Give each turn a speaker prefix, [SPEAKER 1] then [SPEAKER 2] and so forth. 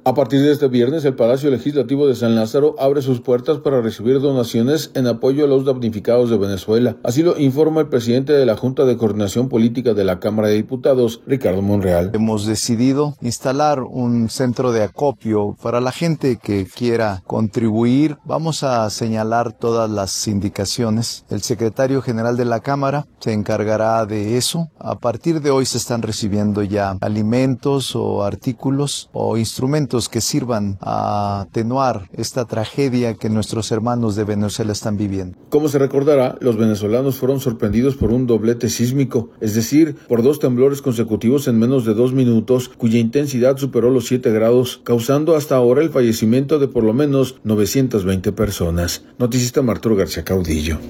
[SPEAKER 1] A partir de este viernes, el Palacio Legislativo de San Lázaro abre sus puertas para recibir donaciones en apoyo a los damnificados de Venezuela. Así lo informa el presidente de la Junta de Coordinación Política de la Cámara de Diputados, Ricardo Monreal.
[SPEAKER 2] Hemos decidido instalar un centro de acopio para la gente que quiera contribuir. Vamos a señalar todas las indicaciones. El secretario general de la Cámara se encargará de eso. A partir de hoy se están recibiendo ya alimentos o artículos o instrumentos que sirvan a atenuar esta tragedia que nuestros hermanos de Venezuela están viviendo.
[SPEAKER 1] Como se recordará, los venezolanos fueron sorprendidos por un doblete sísmico, es decir, por 2 temblores consecutivos en menos de 2 minutos, cuya intensidad superó los 7 grados, causando hasta ahora el fallecimiento de por lo menos 920 personas. Noticista Arturo García Caudillo.